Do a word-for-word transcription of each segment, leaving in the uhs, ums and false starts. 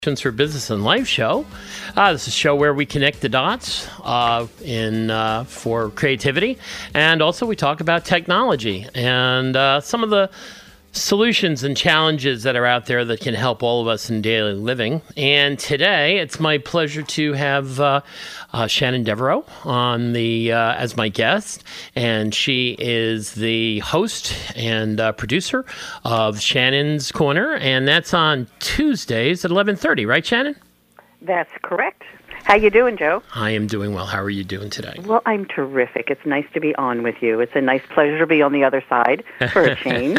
For Business and Life show. Uh, this is a show where we connect the dots uh, in uh, for creativity, and also we talk about technology and uh, some of the solutions and challenges that are out there that can help all of us in daily living. And today, it's my pleasure to have uh, uh, Shannon Devereaux on the uh, as my guest, and she is the host and uh, producer of Shannon's Corner, and that's on Tuesdays at eleven thirty, right, Shannon? That's correct. How you doing, Joe? I am doing well. How are you doing today? Well, I'm terrific. It's nice to be on with you. It's a nice pleasure to be on the other side for a change.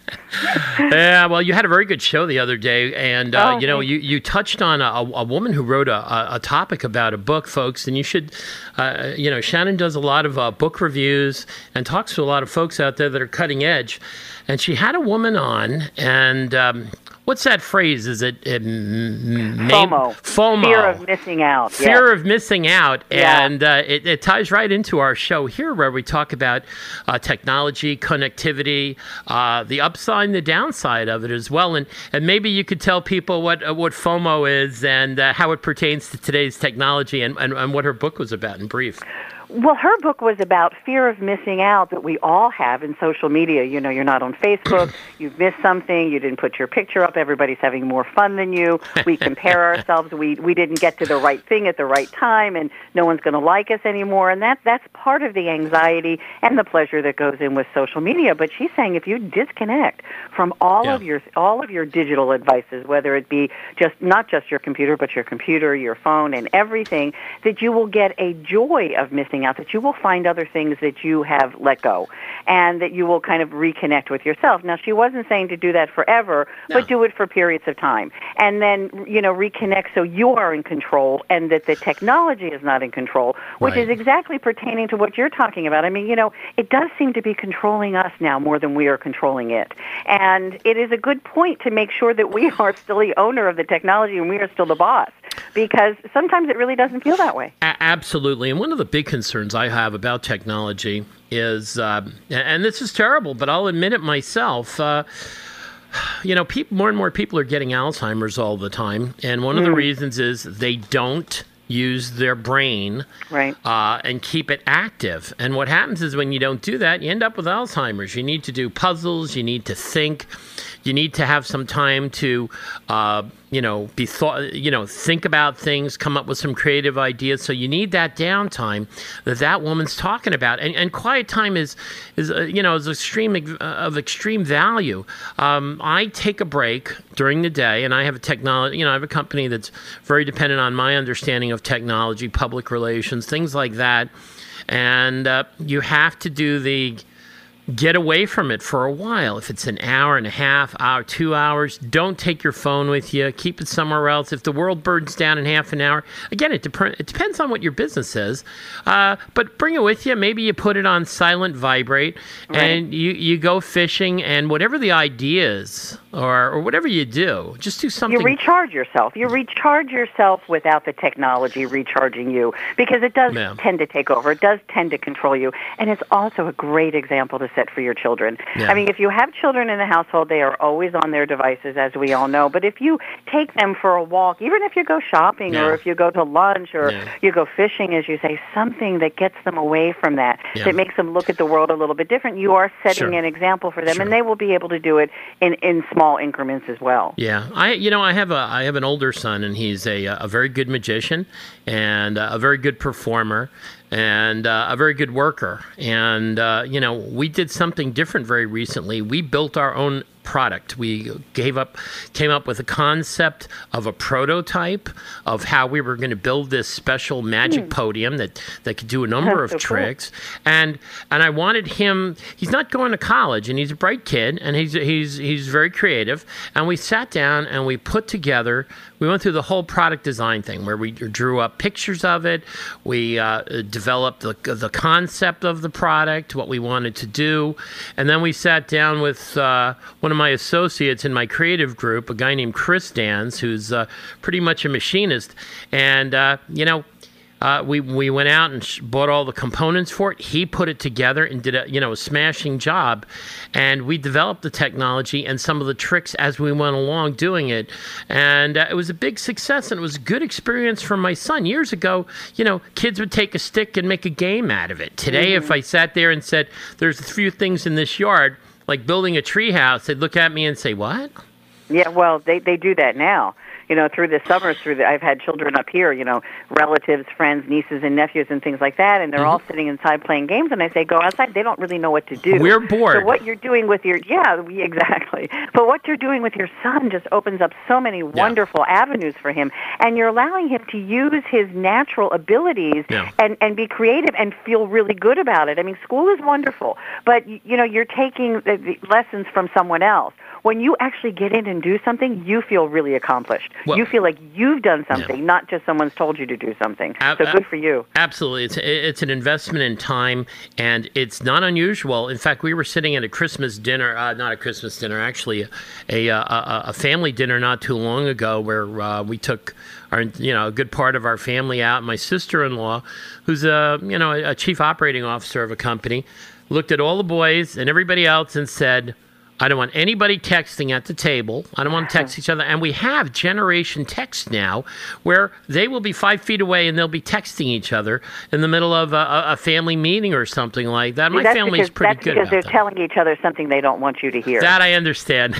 Yeah, well, you had a very good show the other day, and uh, oh, you know, thanks. you, you touched on a, a woman who wrote a, a topic about a book, folks, and you should, uh, you know, Shannon does a lot of uh, book reviews and talks to a lot of folks out there that are cutting edge, and she had a woman on, and um, what's that phrase? Is it, it m- FOMO. FOMO. Fear of missing out. Fear yes. of missing out. Yeah. And uh, it, it ties right into our show here where we talk about uh, technology, connectivity, uh, the upside and the downside of it as well. And and maybe you could tell people what uh, what FOMO is and uh, how it pertains to today's technology and, and, and what her book was about in brief. Well, her book was about fear of missing out that we all have in social media. You know, you're not on Facebook, you've missed something, you didn't put your picture up, everybody's having more fun than you. We compare ourselves, we we didn't get to the right thing at the right time, and no one's going to like us anymore. And that that's part of the anxiety and the pleasure that goes in with social media. But she's saying if you disconnect from all Yeah. of your all of your digital devices, whether it be just not just your computer, but your computer, your phone, and everything, that you will get a joy of missing out, that you will find other things that you have let go, and that you will kind of reconnect with yourself. Now, she wasn't saying to do that forever, No. but do it for periods of time. And then, you know, reconnect so you are in control and that the technology is not in control, which Right. is exactly pertaining to what you're talking about. I mean, you know, it does seem to be controlling us now more than we are controlling it. And it is a good point to make sure that we are still the owner of the technology and we are still the boss, because sometimes it really doesn't feel that way. A- absolutely. And one of the big concerns I have about technology is, um, and this is terrible, but I'll admit it myself, uh, you know, people, more and more people are getting Alzheimer's all the time. And one of the reasons is they don't use their brain Right. uh, and keep it active. And what happens is when you don't do that, you end up with Alzheimer's. You need to do puzzles. You need to think. You need to have some time to, uh, you know, be thought, you know, think about things, come up with some creative ideas. So you need that downtime that that woman's talking about. And, and quiet time is, is uh, you know, is extreme uh, of extreme value. Um, I take a break during the day, and I have a technology, you know, I have a company that's very dependent on my understanding of technology, public relations, things like that. And uh, you have to do the get away from it for a while. If it's an hour and a half, hour, two hours, don't take your phone with you. Keep it somewhere else. If the world burns down in half an hour, again, it, dep- it depends on what your business is. Uh, but bring it with you. Maybe you put it on silent vibrate, Right. and you, you go fishing, and whatever the idea is, or, or whatever you do, just do something. You recharge yourself. You recharge yourself without the technology recharging you, because it does Yeah. tend to take over. It does tend to control you. And it's also a great example to set for your children. Yeah. I mean, if you have children in the household, they are always on their devices, as we all know. But if you take them for a walk, even if you go shopping Yeah. or if you go to lunch or Yeah. you go fishing, as you say, something that gets them away from that, Yeah. that makes them look at the world a little bit different, you are setting Sure. an example for them, Sure. and they will be able to do it in, in small increments as well. Yeah, I you know I have a I have an older son, and he's a a very good magician and a very good performer and uh, a very good worker. And uh, you know, we did something different very recently. We built our own product. We gave up, came up with a concept of a prototype of how we were going to build this special magic Mm. podium that, that could do a number That's of so cool. tricks. And and I wanted him. He's not going to college, and he's a bright kid, and he's he's he's very creative. And we sat down and we put together. We went through the whole product design thing where we drew up pictures of it. We uh, developed the the concept of the product, what we wanted to do, and then we sat down with uh, one of my associates in my creative group, a guy named Chris Dans, who's uh, pretty much a machinist, and uh, you know. Uh, we we went out and sh- bought all the components for it. He put it together and did a you know a smashing job, and we developed the technology and some of the tricks as we went along doing it, and uh, it was a big success and it was a good experience for my son. Years ago, you know, kids would take a stick and make a game out of it. Today, mm-hmm. if I sat there and said, "There's a few things in this yard," like building a tree house, they'd look at me and say, "What?" Yeah, well, they they do that now. You know, through the summers, through the, I've had children up here, you know, relatives, friends, nieces and nephews and things like that, and they're mm-hmm. all sitting inside playing games, and I say, go outside. They don't really know what to do. We're bored. So what you're doing with your, yeah, exactly. But what you're doing with your son just opens up so many wonderful yeah. avenues for him, and you're allowing him to use his natural abilities yeah. and, and be creative and feel really good about it. I mean, school is wonderful, but, you know, you're taking the, the lessons from someone else. When you actually get in and do something, you feel really accomplished. Well, you feel like you've done something, yeah. not just someone's told you to do something. Ab- so good for you. Absolutely. It's it's an investment in time, and it's not unusual. In fact, we were sitting at a Christmas dinner, uh, not a Christmas dinner, actually, a, a, a family dinner not too long ago where uh, we took our, you know, a good part of our family out. My sister-in-law, who's a, you know, a chief operating officer of a company, looked at all the boys and everybody else and said, I don't want anybody texting at the table. I don't want to text each other. And we have generation text now where they will be five feet away and they'll be texting each other in the middle of a, a family meeting or something like that. My that's family's because, pretty that's good because they're that. telling each other something they don't want you to hear. That I understand.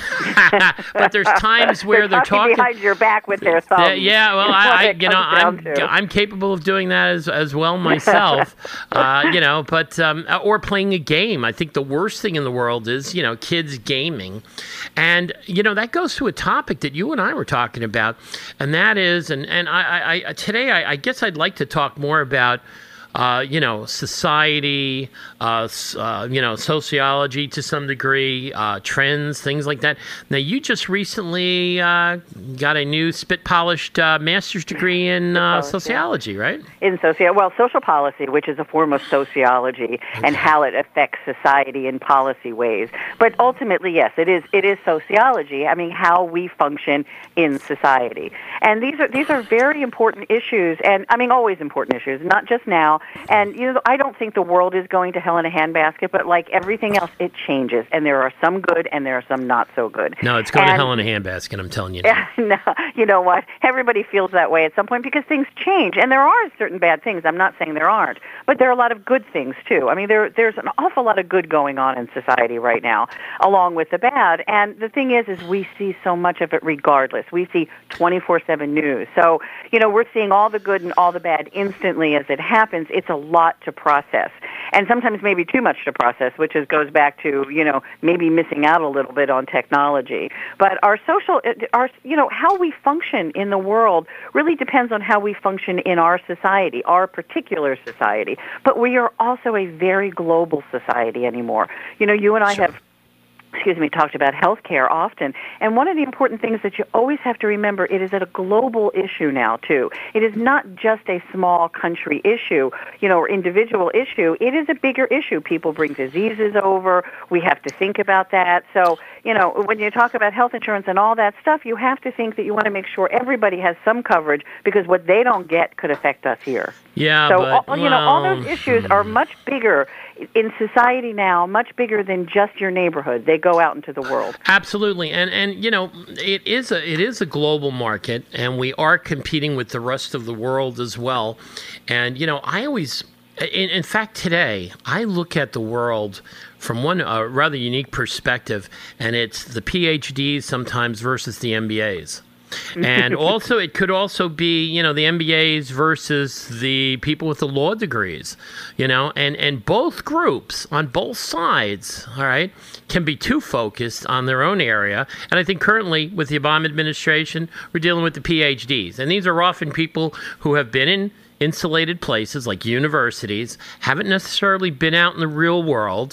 But there's times where they're, they're talking, talking behind your back with their thumbs. They, yeah, well, I, I you know, I'm I'm capable of doing that as as well myself. uh, you know, but um, or playing a game. I think the worst thing in the world is, you know, kids gaming. And, you know, that goes to a topic that you and I were talking about, and that is, and, and I, I today I, I guess I'd like to talk more about, uh, you know, society, uh, uh, you know, sociology to some degree, uh, trends, things like that. Now, you just recently uh, got a new spit-polished uh, master's degree in uh, sociology, right? In sociology. Well, social policy, which is a form of sociology, okay. and how it affects society in policy ways. But ultimately, yes, it is it is sociology. I mean, how we function in society. And these are these are very important issues, and I mean, always important issues, not just now. And, you know, I don't think the world is going to hell in a handbasket, but like everything else, it changes. And there are some good and there are some not so good. No, it's going and, to hell in a handbasket, I'm telling you. Yeah, no, you know what? Everybody feels that way at some point because things change. And there are certain bad things. I'm not saying there aren't. But there are a lot of good things, too. I mean, there there's an awful lot of good going on in society right now, along with the bad. And the thing is, is we see so much of it regardless. We see twenty-four seven news. So, you know, we're seeing all the good and all the bad instantly as it happens. It's a lot to process. And sometimes maybe too much to process, which is, goes back to, you know, maybe missing out a little bit on technology. But our social, our, you know, how we function in the world really depends on how we function in our society, our particular society. But we are also a very global society anymore. You know, you and I sure. have excuse me, talked about healthcare often. And one of the important things that you always have to remember, it is a global issue now, too. It is not just a small country issue, you know, or individual issue. It is a bigger issue. People bring diseases over. We have to think about that. So, you know, when you talk about health insurance and all that stuff, you have to think that you want to make sure everybody has some coverage because what they don't get could affect us here. Yeah, so, but, all, you know, well, all those issues are much bigger in society now, much bigger than just your neighborhood. They go out into the world. Absolutely, and and you know, it is a it is a global market, and we are competing with the rest of the world as well. And you know, I always, in, in fact, today I look at the world from one uh, rather unique perspective, and it's the P H Ds sometimes versus the M B As. And also, it could also be, you know, the M B As versus the people with the law degrees, you know, and, and both groups on both sides, all right, can be too focused on their own area. And I think currently with the Obama administration, we're dealing with the P H Ds. And these are often people who have been in insulated places like universities, haven't necessarily been out in the real world,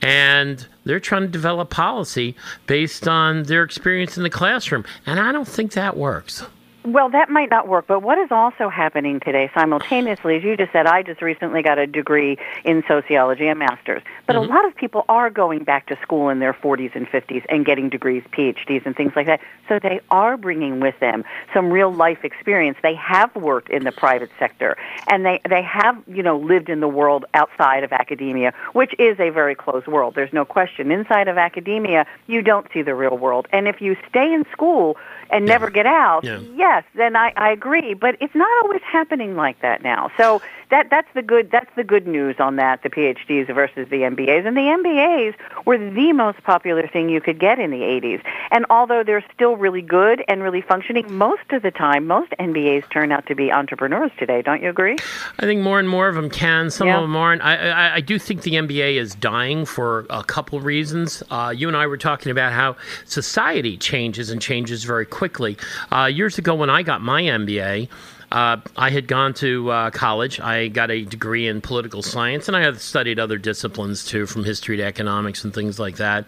and they're trying to develop policy based on their experience in the classroom. And I don't think that works. Well, that might not work, but what is also happening today simultaneously, as you just said, I just recently got a degree in sociology, a master's, but mm-hmm. a lot of people are going back to school in their forties and fifties and getting degrees, P H Ds, and things like that, so they are bringing with them some real-life experience. They have worked in the private sector, and they, they have, you know, lived in the world outside of academia, which is a very closed world. There's no question. Inside of academia, you don't see the real world, and if you stay in school and yeah. never get out, yeah. yes, then I, I agree. But it's not always happening like that now. So that that's the good that's the good news on that, the P H Ds versus the M B As. And the M B As were the most popular thing you could get in the eighties. And although they're still really good and really functioning, most of the time, most M B As turn out to be entrepreneurs today. Don't you agree? I think more and more of them can. Some yeah. of them aren't. I, I, I do think the M B A is dying for a couple of reasons. Uh, you and I were talking about how society changes and changes very quickly. Uh, years ago when I got my M B A, Uh, I had gone to uh, college. I got a degree in political science, and I had studied other disciplines, too, from history to economics and things like that.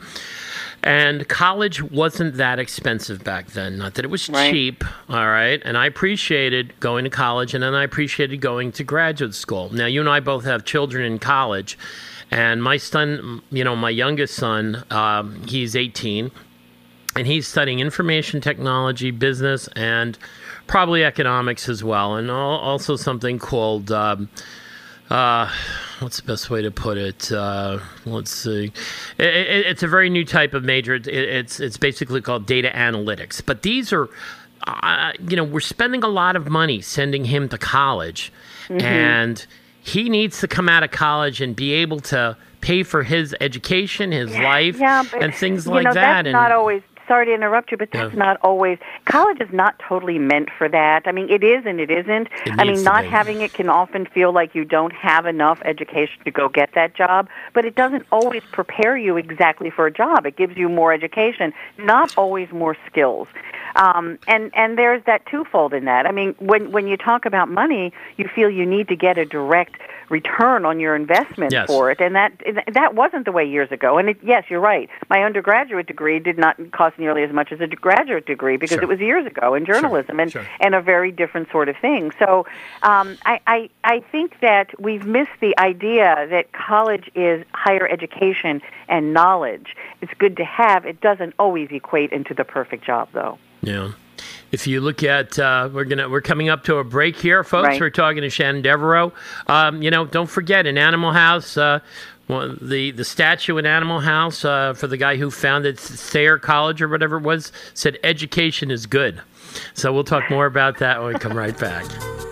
And college wasn't that expensive back then. Not that it was right. cheap, all right? And I appreciated going to college, and then I appreciated going to graduate school. Now, you and I both have children in college, and my son, you know, my youngest son, um, he's eighteen, and he's studying information technology, business, and probably economics as well, and also something called, um, uh, what's the best way to put it? Uh, let's see. It, it, it's a very new type of major. It, it's it's basically called data analytics. But these are, uh, you know, we're spending a lot of money sending him to college, mm-hmm. and he needs to come out of college and be able to pay for his education, his life, yeah, but, and things you like know, that. That's and, not always. Sorry to interrupt you, but that's yeah. not always. College is not totally meant for that. I mean, it is and it isn't. It I mean, not be. having it can often feel like you don't have enough education to go get that job, but it doesn't always prepare you exactly for a job. It gives you more education, not always more skills. Um, and, and there's that twofold in that. I mean, when, when you talk about money, you feel you need to get a direct return on your investment yes. for it, and that that wasn't the way years ago. And it, yes, you're right. My undergraduate degree did not cost nearly as much as a graduate degree because sure. it was years ago in journalism, sure. and Sure. and a very different sort of thing. So um, I, I I think that we've missed the idea that college is higher education and knowledge. It's good to have. It doesn't always equate into the perfect job, though. Yeah. If you look at, uh, we're gonna we're coming up to a break here, folks. Right. We're talking to Shannon Devereaux. Um, you know, don't forget in Animal House, uh, well, the the statue in Animal House uh, for the guy who founded Thayer College or whatever it was said education is good. So we'll talk more about that when we come right back.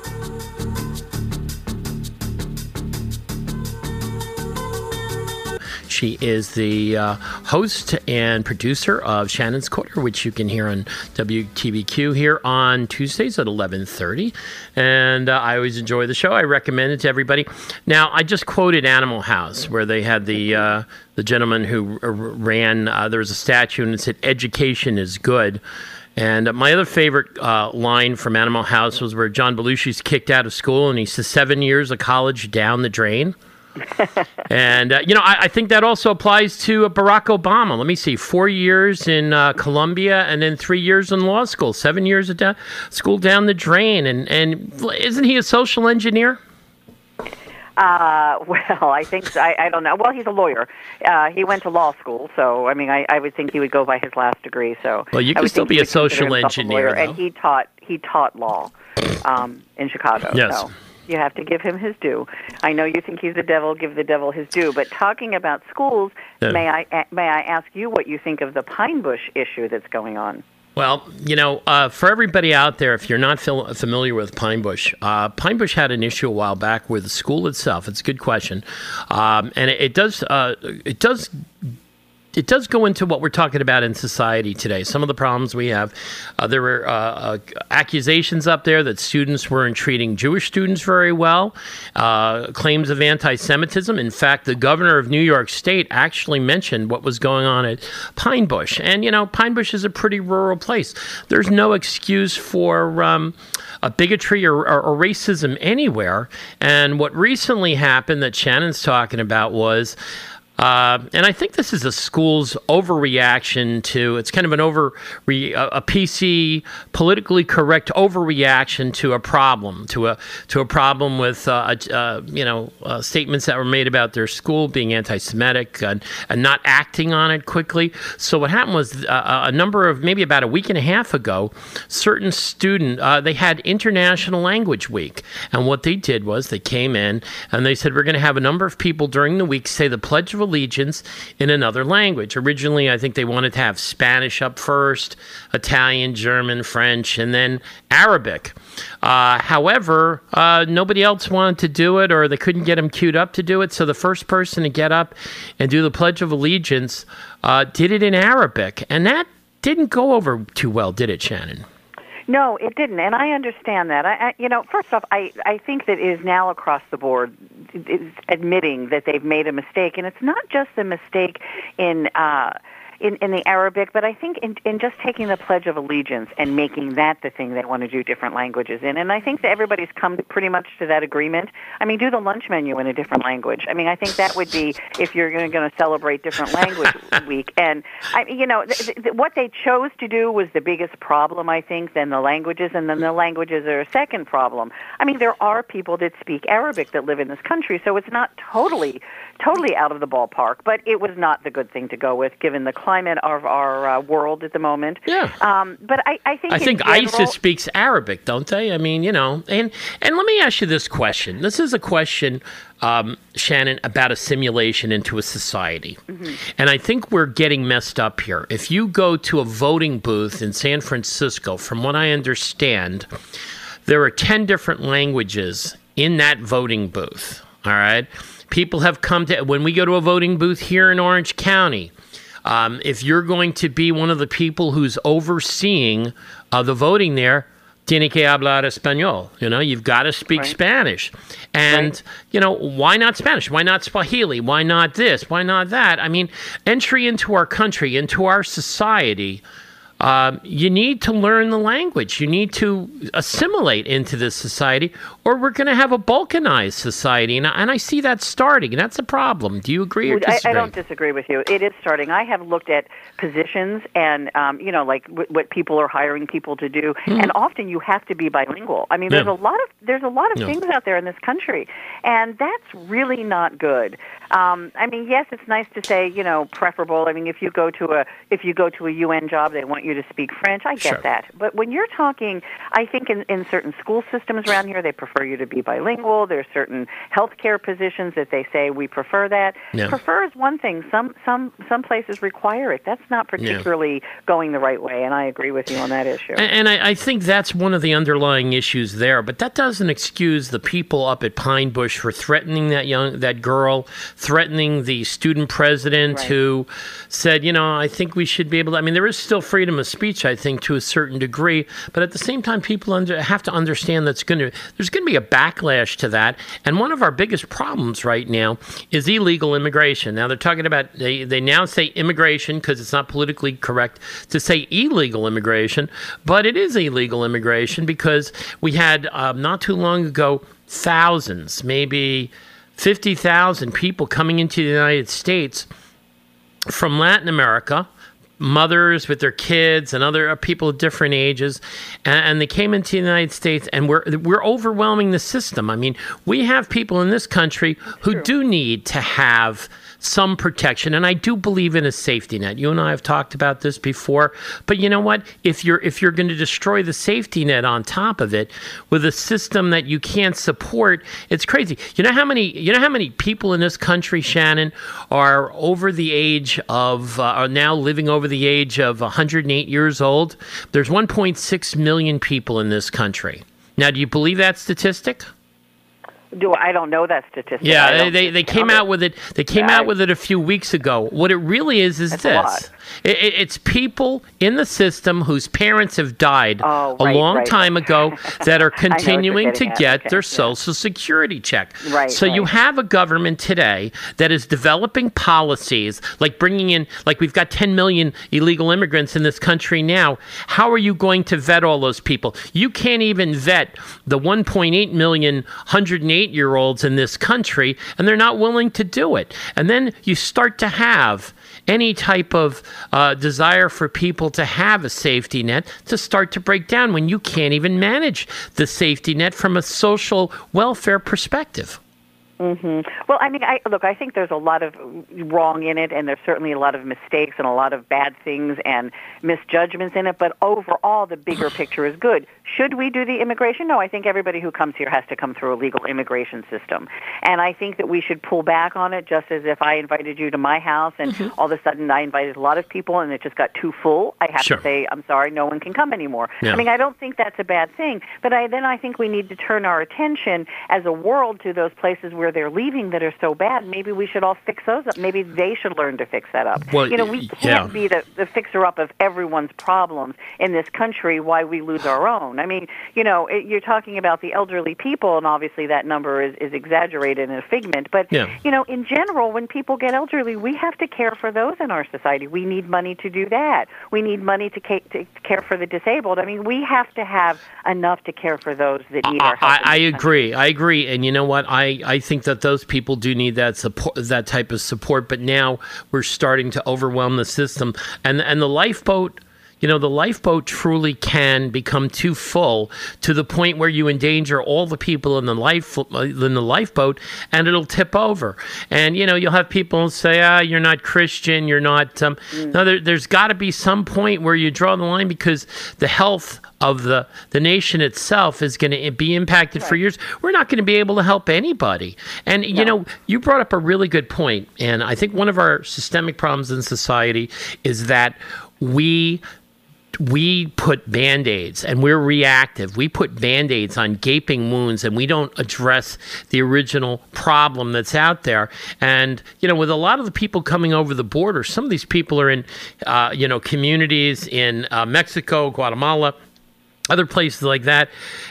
She is the uh, host and producer of Shannon's Corner, which you can hear on W T B Q here on Tuesdays at eleven thirty. And uh, I always enjoy the show. I recommend it to everybody. Now, I just quoted Animal House, where they had the uh, the gentleman who ran, uh, there was a statue, and it said, education is good. And uh, my other favorite uh, line from Animal House was where John Belushi's kicked out of school, and he says, seven years of college down the drain. And, uh, you know, I, I think that also applies to uh, Barack Obama. Let me see, four years in uh, Columbia and then three years in law school, seven years of da- school down the drain. And, and isn't he a social engineer? Uh, well, I think, I, I don't know. Well, he's a lawyer. Uh, he went to law school, so, I mean, I, I would think he would go by his last degree. So, well, you can still be a social engineer, a and he taught, he taught law um, in Chicago. Yes. So. You have to give him his due. I know you think he's the devil. Give the devil his due. But talking about schools, yeah. may I may I ask you what you think of the Pine Bush issue that's going on? Well, you know, uh, for everybody out there, if you're not fil- familiar with Pine Bush, uh, Pine Bush had an issue a while back with the school itself. It's a good question, um, and it, it does uh, it does. It does go into what we're talking about in society today. Some of the problems we have. Uh, there were uh, uh, accusations up there that students weren't treating Jewish students very well, uh, claims of anti-Semitism. In fact, the governor of New York State actually mentioned what was going on at Pine Bush. And, you know, Pine Bush is a pretty rural place. There's no excuse for um, a bigotry or, or, or racism anywhere. And what recently happened that Shannon's talking about was Uh, and I think this is a school's overreaction to, it's kind of an over, a P C, politically correct overreaction to a problem, to a to a problem with, uh, uh, you know, uh, statements that were made about their school being anti-Semitic and, and not acting on it quickly. So what happened was uh, a number of, maybe about a week and a half ago, certain student, uh, they had International Language Week. And what they did was they came in and they said, we're going to have a number of people during the week say the Pledge of Allegiance in another language. Originally, I think they wanted to have Spanish up first, Italian, German, French, and then Arabic. Uh, however, uh, nobody else wanted to do it, or they couldn't get them queued up to do it. So the first person to get up and do the Pledge of Allegiance uh, did it in Arabic. And that didn't go over too well, did it, Shannon? No, it didn't, and I understand that. I, I, you know, first off, I, I think that it is now across the board it's admitting that they've made a mistake, and it's not just a mistake in uh, in, in the Arabic, but I think in, in just taking the Pledge of Allegiance and making that the thing they want to do different languages in. And I think that everybody's come pretty much to that agreement. I mean, do the lunch menu in a different language. I mean, I think that would be if you're going to celebrate different language week. And, I, you know, th- th- what they chose to do was the biggest problem, I think, than the languages, and then the languages are a second problem. I mean, there are people that speak Arabic that live in this country, so it's not totally, totally out of the ballpark, but it was not the good thing to go with, given the climate of our uh, world at the moment. Yeah. Um, but I, I think I think general, ISIS speaks Arabic, don't they? I mean, you know, and and let me ask you this question. This is a question, um, Shannon, about a simulation into a society. Mm-hmm. And I think we're getting messed up here. If you go to a voting booth in San Francisco, from what I understand, there are ten different languages in that voting booth. All right. People have come to, when we go to a voting booth here in Orange County, Um, if you're going to be one of the people who's overseeing uh, the voting there, tiene que hablar español. You know, you've got to speak right. Spanish. And, right. you know, why not Spanish? Why not Swahili? Why not this? Why not that? I mean, entry into our country, into our society, uh, you need to learn the language. You need to assimilate into this society, or we're going to have a balkanized society. And I, and I see that starting, and that's a problem. Do you agree or disagree? I, I don't disagree with you. It is starting. I have looked at positions and, um, you know, like w- what people are hiring people to do, mm-hmm. and often you have to be bilingual. I mean, there's yeah. a lot of there's a lot of yeah. things out there in this country, and that's really not good. Um, I mean, yes, it's nice to say, you know, preferable. I mean, if you go to a if you go to a U N job, they want you to speak French. I get sure. that. But when you're talking, I think in, in certain school systems around here, they prefer you to be bilingual. There's certain healthcare positions that they say we prefer that. Yeah. Prefer is one thing. Some some some places require it. That's not particularly yeah. going the right way, and I agree with you on that issue. And, and I, I think that's one of the underlying issues there. But that doesn't excuse the people up at Pine Bush for threatening that young that girl, threatening the student president right. who said, you know, I think we should be able to. I mean, there is still freedom of speech, I think, to a certain degree. But at the same time, people under, have to understand that's going to there's going to be a backlash to that. And one of our biggest problems right now is illegal immigration. Now they're talking about they they now say immigration because it's not politically correct to say illegal immigration, but it is illegal immigration because we had um, not too long ago thousands, maybe fifty thousand people coming into the United States from Latin America, mothers with their kids and other people of different ages, and, and they came into the United States, and we're we're overwhelming the system. I mean, we have people in this country who True. do need to have some protection, and I do believe in a safety net. You and I have talked about this before, but you know what? If you're if you're going to destroy the safety net on top of it with a system that you can't support, it's crazy. You know how many you know how many people in this country, Shannon, are over the age of uh, are now living over the age of one hundred eight years old? There's one point six million people in this country. Now, do you believe that statistic? Do I don't know that statistic. Yeah, they, they they came out with it. They came yeah, out with it a few weeks ago. What it really is is That's this: it, it, it's people in the system whose parents have died oh, a right, long right. time ago that are continuing to at. get okay. their yeah. Social Security check. Right. So right. you have a government today that is developing policies like bringing in, like we've got ten million illegal immigrants in this country now. How are you going to vet all those people? You can't even vet the one point eight million, one hundred eighty eight-year-olds in this country, and they're not willing to do it. And then you start to have any type of uh, desire for people to have a safety net to start to break down when you can't even manage the safety net from a social welfare perspective. Mm-hmm. Well, I mean, I, look, I think there's a lot of wrong in it, and there's certainly a lot of mistakes and a lot of bad things and misjudgments in it, but overall, the bigger picture is good. Should we do the immigration? No, I think everybody who comes here has to come through a legal immigration system. And I think that we should pull back on it, just as if I invited you to my house and mm-hmm. all of a sudden I invited a lot of people and it just got too full. I have sure. to say, I'm sorry, no one can come anymore. Yeah. I mean, I don't think that's a bad thing, but I, then I think we need to turn our attention as a world to those places where they're leaving that are so bad. Maybe we should all fix those up. Maybe they should learn to fix that up. Well, you know, we can't yeah. be the, the fixer-up of everyone's problems in this country while we lose our own. I mean, you know, it, you're talking about the elderly people, and obviously that number is, is exaggerated and a figment. But, yeah. you know, in general, when people get elderly, we have to care for those in our society. We need money to do that. We need money to, ca- to care for the disabled. I mean, we have to have enough to care for those that need our help. I, I agree. I agree. And you know what? I, I think that those people do need that support, that type of support. But now we're starting to overwhelm the system. And and the lifeboat, you know, the lifeboat truly can become too full to the point where you endanger all the people in the life in the lifeboat, and it'll tip over. And you know, you'll have people say, "Ah, you're not Christian. You're not." Um, mm. No, there, there's got to be some point where you draw the line, because the health of the, the nation itself is going to be impacted right. for years. We're not going to be able to help anybody. And, you no. know, you brought up a really good point. And I think one of our systemic problems in society is that we we put Band-Aids, and we're reactive. We put Band-Aids on gaping wounds, and we don't address the original problem that's out there. And, you know, with a lot of the people coming over the border, some of these people are in, uh, you know, communities in uh, Mexico, Guatemala, other places like that,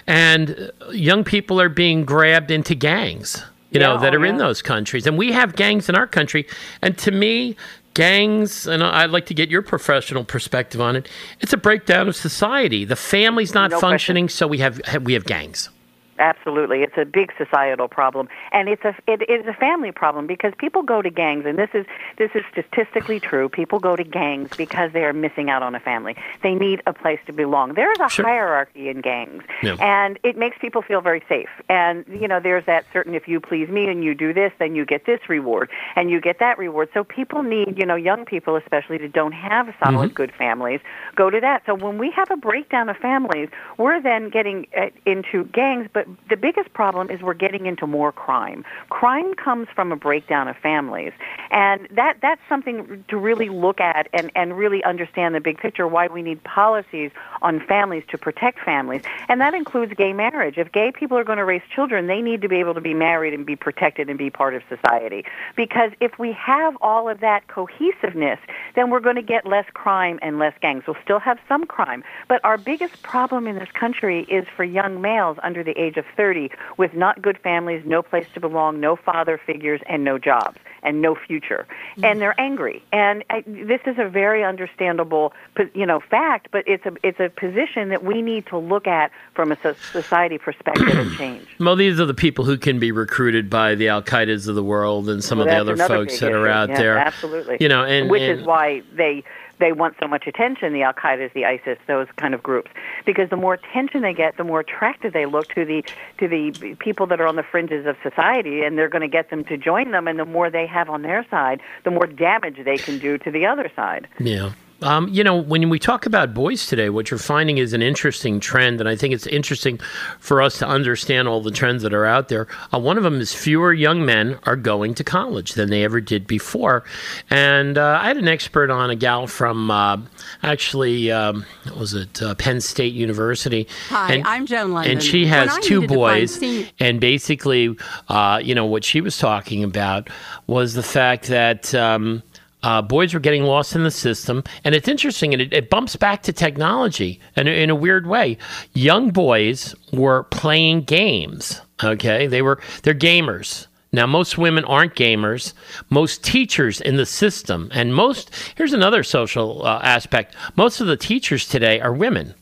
and young people are being grabbed into gangs, you know, yeah, that are yeah. in those countries. And we have gangs in our country. And to me, gangs, and I'd like to get your professional perspective on it, it's a breakdown of society. The family's not no functioning, question. so we have we have gangs. Absolutely. It's a big societal problem, and it's a it is a family problem, because people go to gangs, and this is this is statistically true. People go to gangs because they are missing out on a family. They need a place to belong. There is a sure. hierarchy in gangs, yeah. and it makes people feel very safe. And you know, there's that certain, if you please me and you do this, then you get this reward, and you get that reward. So people need, you know, young people especially that don't have solid, mm-hmm. good families, go to that. So when we have a breakdown of families, we're then getting uh, into gangs, but the biggest problem is we're getting into more crime. Crime comes from a breakdown of families, and that that's something to really look at and, and really understand the big picture, why we need policies on families to protect families, and that includes gay marriage. If gay people are going to raise children, they need to be able to be married and be protected and be part of society, because if we have all of that cohesiveness, then we're going to get less crime and less gangs. We'll still have some crime, but our biggest problem in this country is for young males under the age of thirty with not good families, no place to belong, no father figures, and no jobs, and no future. Mm-hmm. And they're angry. And I, this is a very understandable, you know, fact, but it's a it's a position that we need to look at from a society perspective and change. Well, these are the people who can be recruited by the Al-Qaedas of the world and some well, of the other folks that issue. are out yeah, there. Absolutely. You know, and which and, is why they they want so much attention, the Al-Qaedas, the ISIS, those kind of groups, because the more attention they get, the more attractive they look to the to the people that are on the fringes of society, and they're going to get them to join them, and the more they have on their side, the more damage they can do to the other side. Yeah. Um, you know, when we talk about boys today, what you're finding is an interesting trend, and I think it's interesting for us to understand all the trends that are out there. Uh, one of them is fewer young men are going to college than they ever did before. And uh, I had an expert on, a gal from uh, actually, um, what was it, uh, Penn State University. Hi, and, I'm Joan London. And she has two boys, and basically, uh, you know, what she was talking about was the fact that um, Uh, boys were getting lost in the system. And it's interesting, and it, it bumps back to technology in, in a weird way. Young boys were playing games, okay? They were, they're gamers. Now, most women aren't gamers. Most teachers in the system, and most, here's another social uh, aspect. Most of the teachers today are women.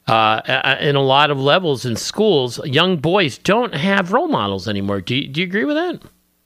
uh, in a lot of levels in schools, young boys don't have role models anymore. Do you, do you agree with that?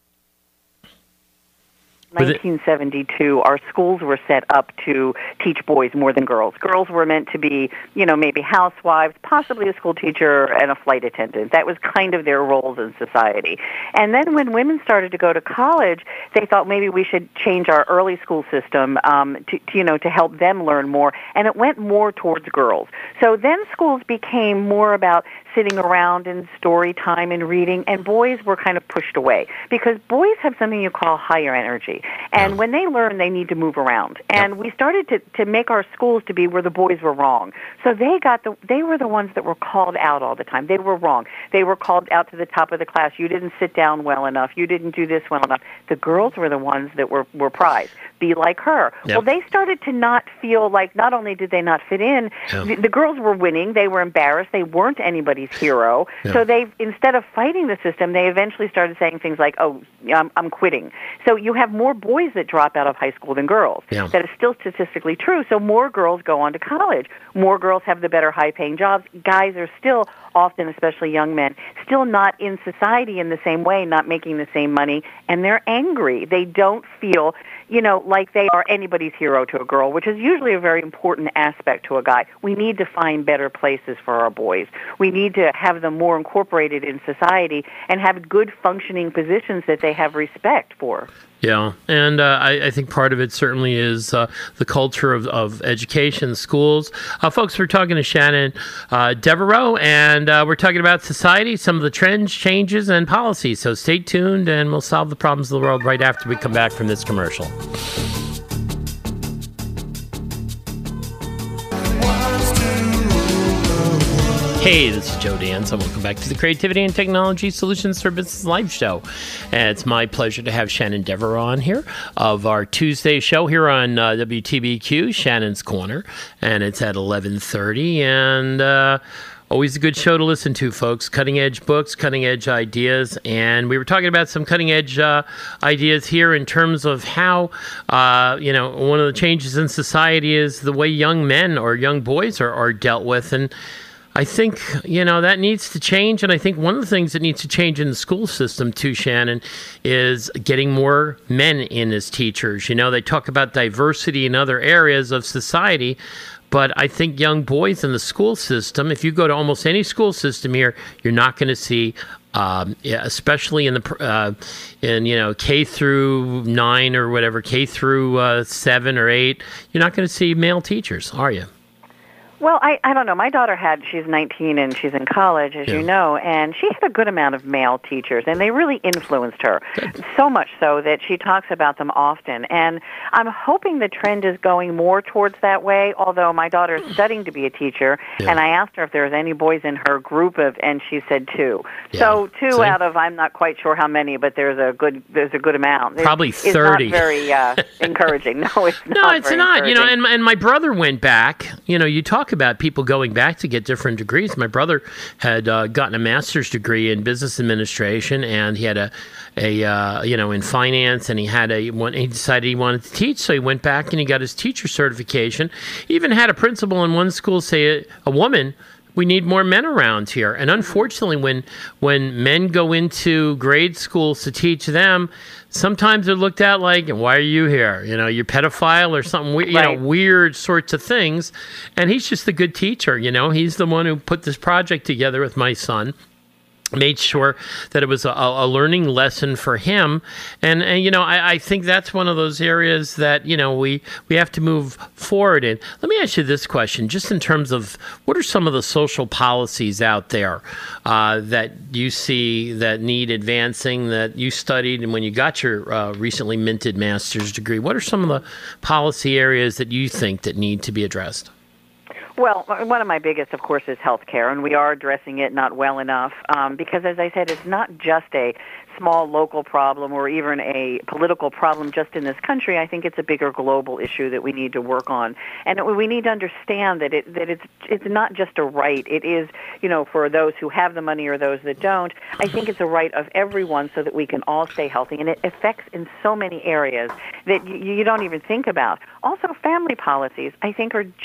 nineteen seventy-two, our schools were set up to teach boys more than girls. Girls were meant to be, you know, maybe housewives, possibly a school teacher and a flight attendant. That was kind of their roles in society. And then when women started to go to college, they thought maybe we should change our early school system um, to, to, you know, to help them learn more. And it went more towards girls. So then schools became more about sitting around in story time and reading, and boys were kind of pushed away because boys have something you call higher energy. And when they learn, they need to move around. And yep. we started to, to make our schools to be where the boys were wrong. So they got the they were the ones that were called out all the time. They were wrong. They were called out to the top of the class. You didn't sit down well enough. You didn't do this well enough. The girls were the ones that were, were prized. Be like her. Yep. Well, they started to not feel like not only did they not fit in, yep. the, the girls were winning. They were embarrassed. They weren't anybody's hero. Yep. So they, instead of fighting the system, they eventually started saying things like, oh, I'm, I'm quitting. So you have more boys that drop out of high school than girls. Yeah. That is still statistically true. So more girls go on to college. More girls have the better high-paying jobs. Guys are still often, especially young men, still not in society in the same way, not making the same money, and they're angry. They don't feel, you know, like they are anybody's hero to a girl, which is usually a very important aspect to a guy. We need to find better places for our boys. We need to have them more incorporated in society and have good functioning positions that they have respect for. Yeah, and uh, I, I think part of it certainly is uh, the culture of, of education, schools. Uh, folks, we're talking to Shannon uh, Devereaux, and uh, we're talking about society, some of the trends, changes, and policies. So stay tuned, and we'll solve the problems of the world right after we come back from this commercial. Hey, this is Joe Dance, and welcome back to the Creativity and Technology Solutions for Business Live show. And it's my pleasure to have Shannon Devereaux on here of our Tuesday show here on uh, W T B Q, Shannon's Corner, and it's at eleven thirty, and uh, always a good show to listen to, folks. Cutting-edge books, cutting-edge ideas, and we were talking about some cutting-edge uh, ideas here in terms of how, uh, you know, one of the changes in society is the way young men or young boys are, are dealt with, and I think, you know, that needs to change. And I think one of the things that needs to change in the school system, too, Shannon, is getting more men in as teachers. You know, they talk about diversity in other areas of society, but I think young boys in the school system, if you go to almost any school system here, you're not going to see, um, yeah, especially in the, uh, in, you know, K through nine or whatever, K through uh, seven or eight, you're not going to see male teachers, are you? Well, I, I don't know. My daughter had, she's nineteen and she's in college, as yeah. you know, and she had a good amount of male teachers, and they really influenced her. Good. So much so that she talks about them often. And I'm hoping the trend is going more towards that way, although my daughter is studying to be a teacher, yeah. and I asked her if there was any boys in her group, of, and she said two. Yeah. So two See? out of, I'm not quite sure how many, but there's a good there's a good amount. It's, Probably thirty. It's not very uh, encouraging. No, it's not No, it's very not. You know, and, and my brother went back. You know, you talk about people going back to get different degrees. My brother had uh, gotten a master's degree in business administration, and he had a, a uh, you know, in finance, and he had a one. He decided he wanted to teach, so he went back and he got his teacher certification. He even had a principal in one school say, a, a woman, we need more men around here. And unfortunately, when when men go into grade schools to teach them, sometimes they're looked at like, why are you here? You know, you're pedophile or something, we- you right. know, weird sorts of things. And he's just a good teacher, you know. He's the one who put this project together with my son. Made sure that it was a, a learning lesson for him. And, and you know, I, I think that's one of those areas that, you know, we, we have to move forward in. Let me ask you this question, just in terms of what are some of the social policies out there uh, that you see that need advancing, that you studied and when you got your uh, recently minted master's degree? What are some of the policy areas that you think that need to be addressed? Well, one of my biggest, of course, is healthcare, and we are addressing it not well enough um, because, as I said, it's not just a small local problem or even a political problem just in this country. I think it's a bigger global issue that we need to work on, and we need to understand that it that it's it's not just a right. It is, you know, for those who have the money or those that don't. I think it's a right of everyone so that we can all stay healthy, and it affects in so many areas that you, you don't even think about. Also, family policies, I think, are just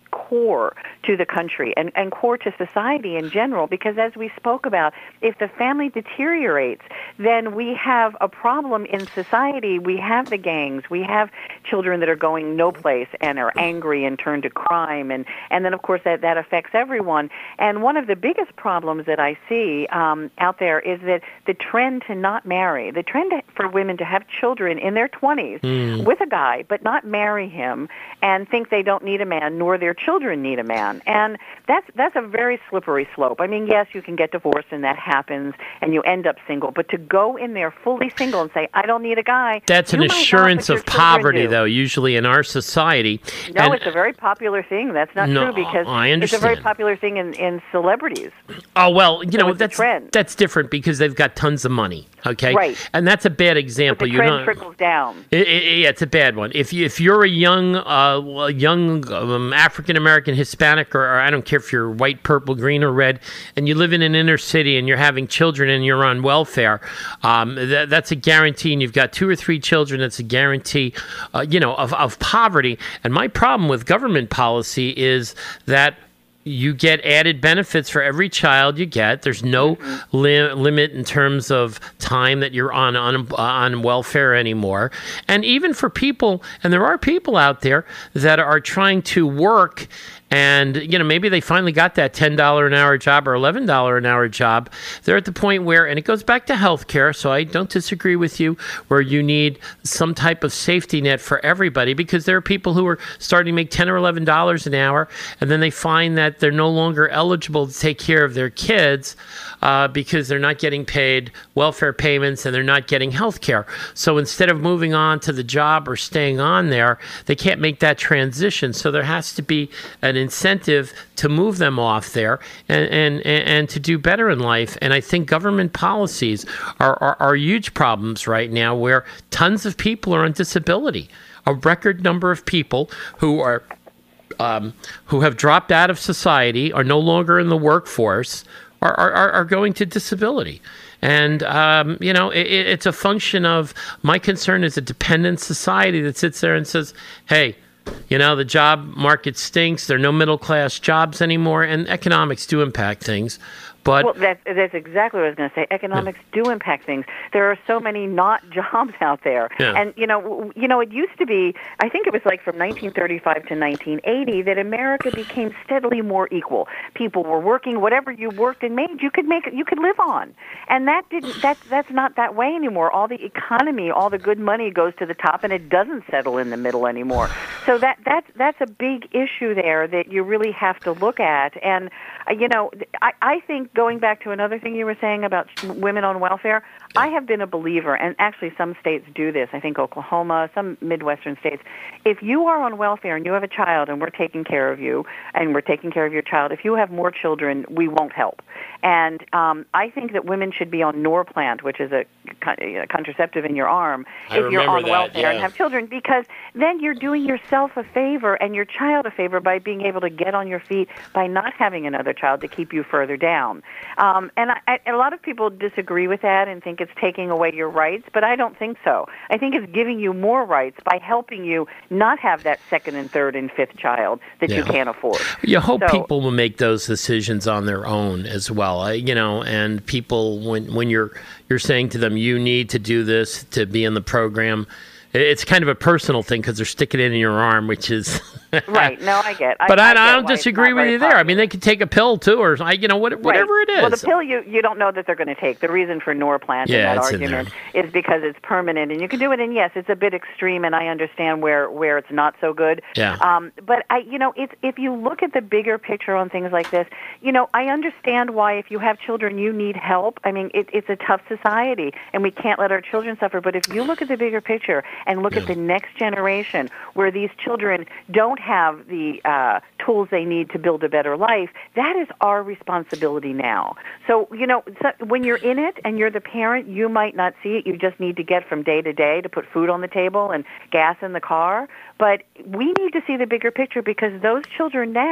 core to the country and, and core to society in general, because as we spoke about, if the family deteriorates, then we have a problem in society. We have the gangs. We have children that are going no place and are angry and turn to crime. And, and then, of course, that, that affects everyone. And one of the biggest problems that I see um, out there is that the trend to not marry, the trend for women to have children in their twenties mm. with a guy, but not marry him and think they don't need a man, nor their children need a man. And that's that's a very slippery slope. I mean, yes, you can get divorced and that happens and you end up single, but to go in there fully single and say, I don't need a guy. That's an assurance of poverty, though, usually in our society. No, and, it's a very popular thing. That's not no, true because I understand. It's a very popular thing in, in celebrities. Oh, well, you so know, it's that's trend. that's different because they've got tons of money, okay? Right. And that's a bad example. But the trend trickles down. It, it, yeah, it's a bad one. If you, if you're a young uh, young um, African-American, Hispanic, or, or I don't care if you're white, purple, green, or red, and you live in an inner city and you're having children and you're on welfare, um, that, that's a guarantee. And you've got two or three children, that's a guarantee, uh, you know, of, of poverty. And my problem with government policy is that you get added benefits for every child you get. There's no mm-hmm. li- limit in terms of time that you're on, on on welfare anymore. And even for people, and there are people out there that are trying to work, and you know maybe they finally got that ten dollars an hour job or eleven dollars an hour job. They're at the point where, and it goes back to healthcare, so I don't disagree with you, where you need some type of safety net for everybody, because there are people who are starting to make ten or eleven dollars an hour, and then they find that they're no longer eligible to take care of their kids uh, because they're not getting paid welfare payments and they're not getting health care. So instead of moving on to the job or staying on there, they can't make that transition. So there has to be an incentive to move them off there and, and, and to do better in life. And I think government policies are, are, are huge problems right now, where tons of people are on disability. A record number of people who are Um, who have dropped out of society, are no longer in the workforce, are are, are going to disability. And, um, you know, it, it's a function of, my concern is a dependent society that sits there and says, hey, you know, the job market stinks. There are no middle-class jobs anymore, and economics do impact things. But well, that's, that's exactly what I was going to say. Economics yeah. do impact things. There are so many not jobs out there. Yeah. And, you know, you know, it used to be, I think it was like from nineteen thirty-five to nineteen eighty, that America became steadily more equal. People were working, whatever you worked and made, you could make you could live on. And that didn't that that's not that way anymore. All the economy, all the good money goes to the top, and it doesn't settle in the middle anymore. So that that's that's a big issue there that you really have to look at. And uh, you know, I, I think, going back to another thing you were saying about women on welfare, I have been a believer, and actually some states do this. I think Oklahoma, some Midwestern states. If you are on welfare and you have a child and we're taking care of you and we're taking care of your child, if you have more children, we won't help. And um, I think that women should be on Norplant, which is a, a contraceptive in your arm, I if you're on that, welfare yeah. and have children, because then you're doing yourself a favor and your child a favor by being able to get on your feet by not having another child to keep you further down. Um, and I, I, a lot of people disagree with that and think it's taking away your rights, but I don't think so. I think it's giving you more rights by helping you not have that second and third and fifth child that yeah. you can't afford. You hope so, people will make those decisions on their own as well. I, you know, and people, when when you're you're saying to them, you need to do this to be in the program, it's kind of a personal thing because they're sticking it in your arm, which is right. No, I get. I, but I, I, get I don't disagree with you there. popular. I mean, they could take a pill too, or I, you know, what, whatever right. it is. Well, the pill you you don't know that they're going to take. The reason for Norplant yeah, in that it's argument in is because it's permanent, and you can do it. And yes, it's a bit extreme, and I understand where, where it's not so good. Yeah. Um, but I, you know, it's if you look at the bigger picture on things like this, you know, I understand why if you have children, you need help. I mean, it, it's a tough society, and we can't let our children suffer. But if you look at the bigger picture and look yeah. at the next generation, where these children don't have the uh, tools they need to build a better life, that is our responsibility now. So, you know, so when you're in it and you're the parent, you might not see it. You just need to get from day to day to put food on the table and gas in the car. But we need to see the bigger picture, because those children now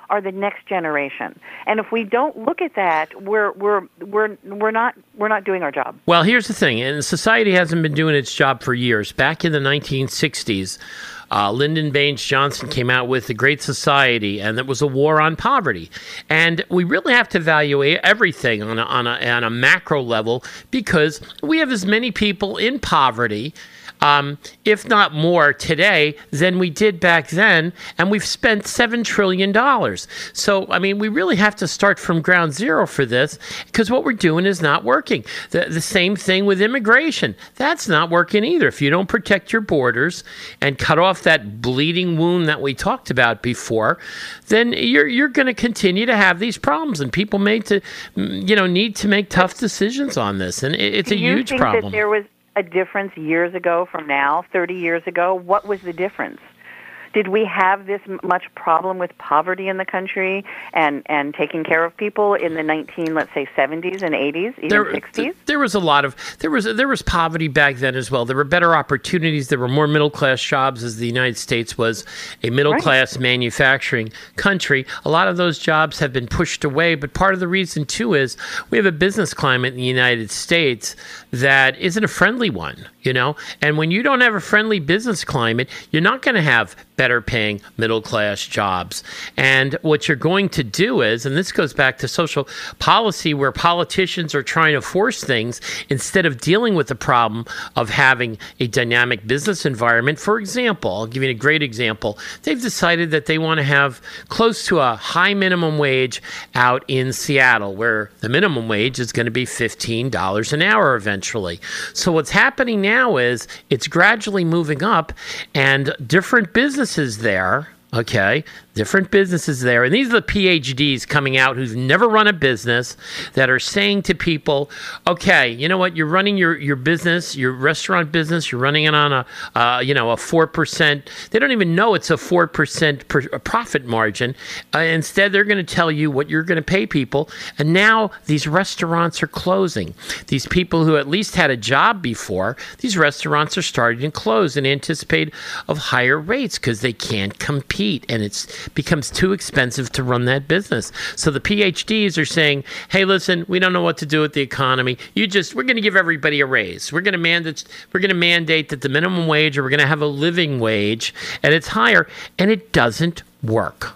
are the next generation. And if we don't look at that, we're we're we're we're not we're not doing our job. Well, here's the thing, and society hasn't been doing its job for years. Back in the nineteen sixties, Uh, Lyndon Baines Johnson came out with The Great Society, and it was a war on poverty. And we really have to evaluate everything on a, on a, on a macro level, because we have as many people in poverty, um, if not more today, than we did back then, and we've spent seven trillion dollars. So, I mean, we really have to start from ground zero for this, because what we're doing is not working. The, the same thing with immigration. That's not working either. If you don't protect your borders and cut off that bleeding wound that we talked about before, then you're you're going to continue to have these problems, and people made to, you know, need to make tough decisions on this, and it, it's Do a you huge think problem. That there was a difference years ago from now, thirty years ago? What was the difference? Did we have this m- much problem with poverty in the country and, and taking care of people in the nineteen, let's say, seventies and eighties, even there, sixties? There was a lot of there was there was poverty back then as well. There were better opportunities. There were more middle class jobs, as the United States was a middle Right. class manufacturing country. A lot of those jobs have been pushed away. But part of the reason too is we have a business climate in the United States that isn't a friendly one. You know, and when you don't have a friendly business climate, you're not going to have better paying middle class jobs. And what you're going to do is, and this goes back to social policy, where politicians are trying to force things instead of dealing with the problem of having a dynamic business environment. For example, I'll give you a great example. They've decided that they want to have close to a high minimum wage out in Seattle, where the minimum wage is going to be fifteen dollars an hour eventually. So what's happening now Now is it's gradually moving up, and different businesses there, okay, different businesses there, and these are the P H Ds coming out who've never run a business, that are saying to people, okay, you know what, you're running your, your business, your restaurant business, you're running it on a, uh, you know, a four percent, they don't even know it's a four percent per, profit margin. Uh, instead, they're going to tell you what you're going to pay people, and now these restaurants are closing. These people who at least had a job before, these restaurants are starting to close in anticipation of higher rates because they can't compete, and it's becomes too expensive to run that business. So the P H Ds are saying, hey, listen, we don't know what to do with the economy. You just, we're going to give everybody a raise. We're going to mandate, we're going to mandate that the minimum wage, or we're going to have a living wage, and it's higher, and it doesn't work.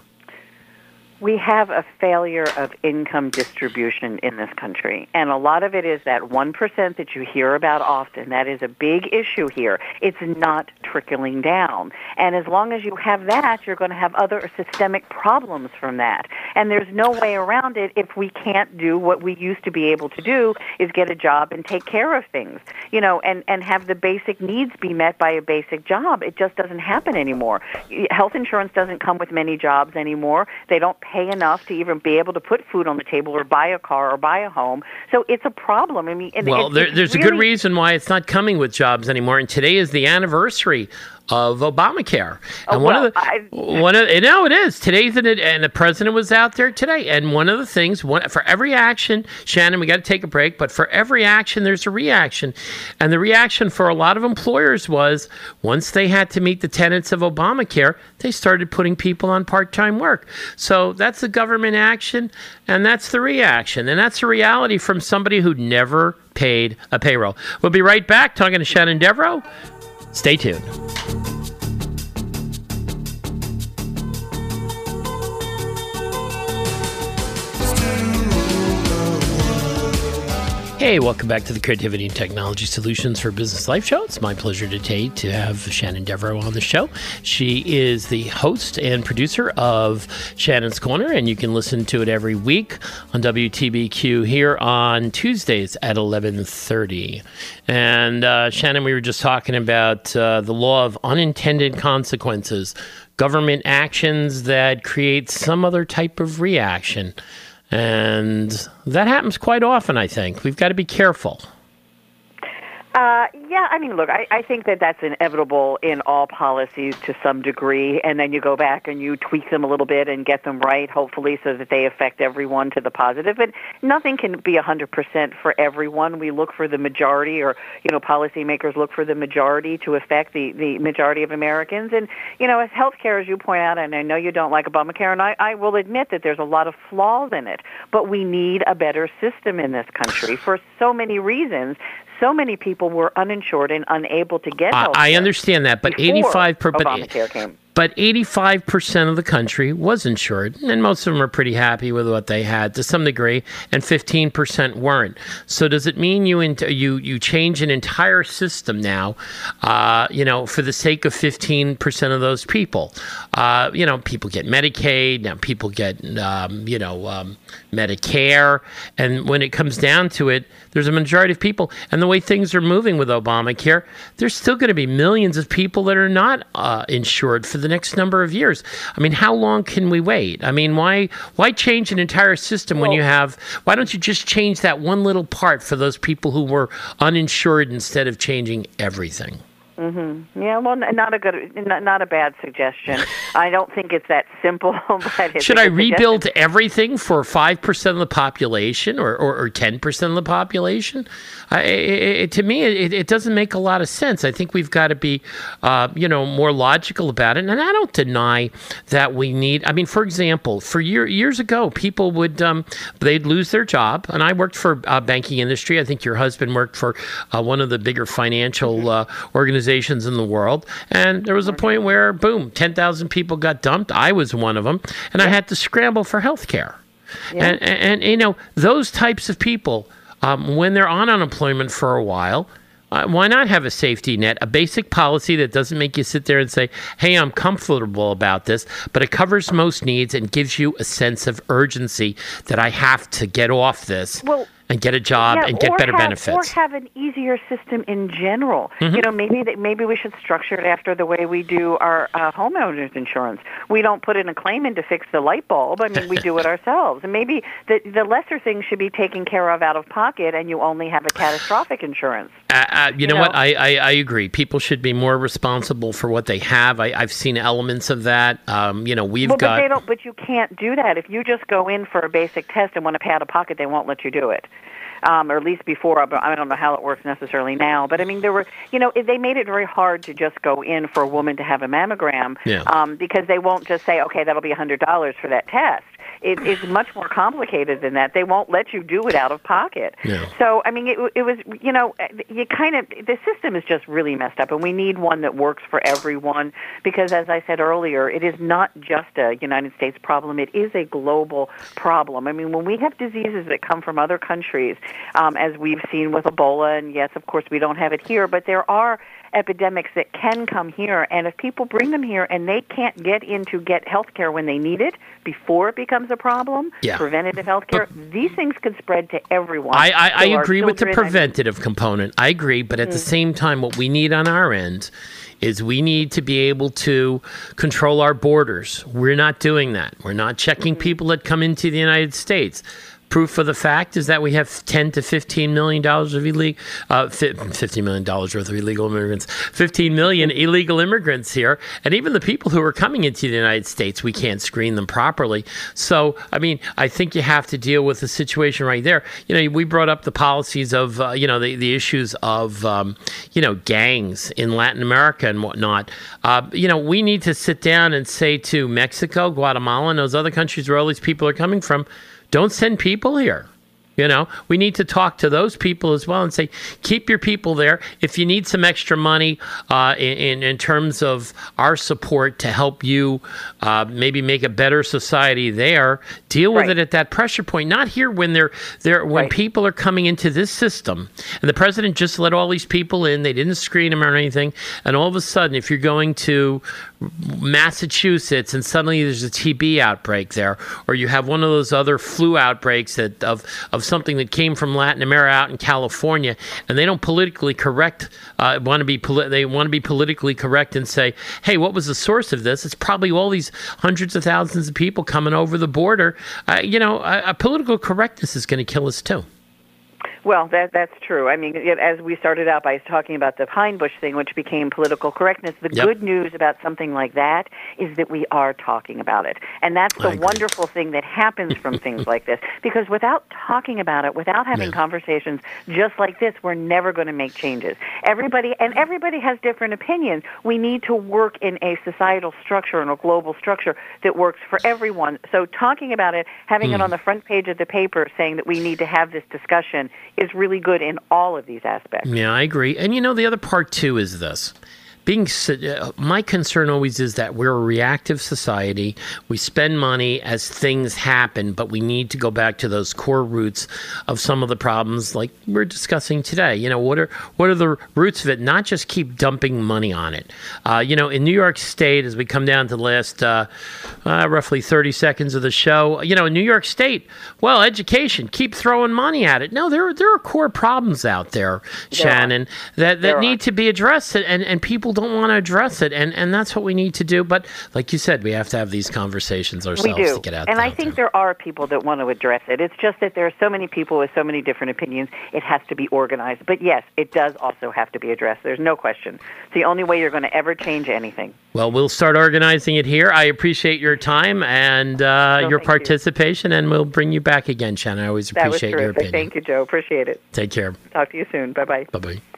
We have a failure of income distribution in this country, and a lot of it is that one percent that you hear about often. That is a big issue here. It's not trickling down. And as long as you have that, you're going to have other systemic problems from that. And there's no way around it if we can't do what we used to be able to do, is get a job and take care of things, you know, and, and have the basic needs be met by a basic job. It just doesn't happen anymore. Health insurance doesn't come with many jobs anymore. They don't pay enough to even be able to put food on the table or buy a car or buy a home. So it's a problem. I mean, and well, it's, there, it's there's really... a good reason why it's not coming with jobs anymore. And today is the anniversary of Obamacare. And oh, one well, of the I... one of and no, it is today's an, and the president was out there today. And one of the things, one, for every action, Shannon, we got to take a break. But for every action, there's a reaction, and the reaction for a lot of employers was, once they had to meet the tenets of Obamacare, they started putting people on part-time work. So that's the government action, and that's the reaction, and that's a reality from somebody who never paid a payroll. We'll be right back talking to Shannon Devereaux. Stay tuned. Hey, welcome back to the Creativity and Technology Solutions for Business Life show. It's my pleasure today to have Shannon Devereaux on the show. She is the host and producer of Shannon's Corner, and you can listen to it every week on W T B Q here on Tuesdays at eleven thirty. And uh, Shannon, we were just talking about uh, the law of unintended consequences, government actions that create some other type of reaction. And that happens quite often, I think. We've got to be careful. Uh, yeah, I mean, look, I, I think that that's inevitable in all policies to some degree, and then you go back and you tweak them a little bit and get them right, hopefully, so that they affect everyone to the positive. But nothing can be one hundred percent for everyone. We look for the majority, or, you know, policymakers look for the majority to affect the, the majority of Americans. And, you know, as healthcare, as you point out, and I know you don't like Obamacare, and I, I will admit that there's a lot of flaws in it, but we need a better system in this country for so many reasons. So many people were uninsured and unable to get health care. I understand that, but eighty-five per, but, Obamacare came. But eighty-five percent of the country was insured, and most of them are pretty happy with what they had to some degree, and fifteen percent weren't. So does it mean you ent- you you change an entire system now, uh, you know, for the sake of fifteen percent of those people? Uh, you know, people get Medicaid, now people get, um, you know, um, Medicare, and when it comes down to it, there's a majority of people, and the way things are moving with Obamacare, there's still going to be millions of people that are not uh, insured for the next number of years. I mean, how long can we wait? I mean, why why change an entire system when well, you have, why don't you just change that one little part for those people who were uninsured instead of changing everything? Mm-hmm. Yeah, well, not a good, not, not a bad suggestion. I don't think it's that simple. But it's Should I rebuild suggestion. everything for five percent of the population or, or, or ten percent of the population? I, it, it, to me, it, it doesn't make a lot of sense. I think we've got to be, uh, you know, more logical about it. And I don't deny that we need, I mean, for example, for year, years ago, people would, um, they'd lose their job. And I worked for uh, banking industry. I think your husband worked for uh, one of the bigger financial uh, organizations in the world. And there was a point where, boom, ten thousand people got dumped. I was one of them. And I had to scramble for health care. Yeah. And, and, and, you know, those types of people, um, when they're on unemployment for a while, uh, why not have a safety net, a basic policy that doesn't make you sit there and say, hey, I'm comfortable about this, but it covers most needs and gives you a sense of urgency that I have to get off this. Well, and get a job yeah, and get better have, benefits. Or have an easier system in general. Mm-hmm. You know, maybe that maybe we should structure it after the way we do our uh, homeowners insurance. We don't put in a claim in to fix the light bulb. I mean, we do it ourselves. And maybe the the lesser things should be taken care of out of pocket, and you only have a catastrophic insurance. Uh, uh, you, you know, know what? I, I, I agree. People should be more responsible for what they have. I, I've seen elements of that. Um, you know, we've well, got. But they don't. But you can't do that if you just go in for a basic test and want to pay out of pocket. They won't let you do it. Um, or at least before, I don't know how it works necessarily now, but I mean, there were, you know, they made it very hard to just go in for a woman to have a mammogram yeah. um, because they won't just say, okay, that'll be one hundred dollars for that test. It, it's much more complicated than that. They won't let you do it out of pocket. Yeah. So, I mean, it, it was, you know, you kind of, the system is just really messed up, and we need one that works for everyone because, as I said earlier, it is not just a United States problem. It is a global problem. I mean, when we have diseases that come from other countries, um, as we've seen with Ebola, and yes, of course, we don't have it here, but there are epidemics that can come here, and if people bring them here and they can't get in to get health care when they need it before it becomes a problem, yeah. preventative health care, these things could spread to everyone. I, I, I so agree with the children, preventative I mean, component. I agree, but at mm. the same time, what we need on our end is we need to be able to control our borders. We're not doing that. We're not checking mm-hmm. people that come into the United States. Proof of the fact is that we have ten to fifteen million dollars of illegal, uh, fifty million dollars worth of illegal immigrants, fifteen million illegal immigrants here, and even the people who are coming into the United States, we can't screen them properly. So, I mean, I think you have to deal with the situation right there. You know, we brought up the policies of, uh, you know, the, the issues of, um, you know, gangs in Latin America and whatnot. Uh, you know, we need to sit down and say to Mexico, Guatemala, and those other countries where all these people are coming from, don't send people here. You know, we need to talk to those people as well and say, keep your people there. If you need some extra money uh, in, in terms of our support to help you uh, maybe make a better society there, deal with right. it at that pressure point. Not here when they're there when right. people are coming into this system. And the president just let all these people in. They didn't screen them or anything. And all of a sudden, if you're going to Massachusetts and suddenly there's a T B outbreak there, or you have one of those other flu outbreaks that of of something that came from Latin America out in California, and they don't politically correct uh, want to be poli- they want to be politically correct and say, hey, what was the source of this? It's probably all these hundreds of thousands of people coming over the border. Uh, you know, uh, political correctness is going to kill us too. Well, that that's true. I mean, it- as we started out by talking about the Pine Bush thing, which became political correctness, the Yep. good news about something like that is that we are talking about it. And that's I the agree. wonderful thing that happens from things like this. Because without talking about it, without having Yeah. conversations just like this, we're never going to make changes. Everybody, and everybody has different opinions. We need to work in a societal structure and a global structure that works for everyone. So talking about it, having it on the front page of the paper saying that we need to have this discussion is really good in all of these aspects. Yeah, I agree. And you know, the other part too is this. Being s- uh, my concern always is that we're a reactive society. We spend money as things happen, but we need to go back to those core roots of some of the problems like we're discussing today. You know, what are what are the roots of it? Not just keep dumping money on it. Uh, you know, in New York State, as we come down to the last uh, uh, roughly thirty seconds of the show, you know, in New York State, well, education, keep throwing money at it. No, there there are core problems out there, Shannon, that that There need are. to be addressed, and and people don't want to address it, and and that's what we need to do. But like you said, we have to have these conversations We ourselves do. to get out And there. I think there are people that want to address it. It's just that there are so many people with so many different opinions, it has to be organized. But yes, it does also have to be addressed. There's no question. It's the only way you're going to ever change anything. Well, we'll start organizing it here. I appreciate your time and uh, No, your thank you. participation, and we'll bring you back again, Shannon. I always That was appreciate your terrific. opinion. Thank you, Joe. Appreciate it. Take care. Talk to you soon. Bye-bye. Bye bye.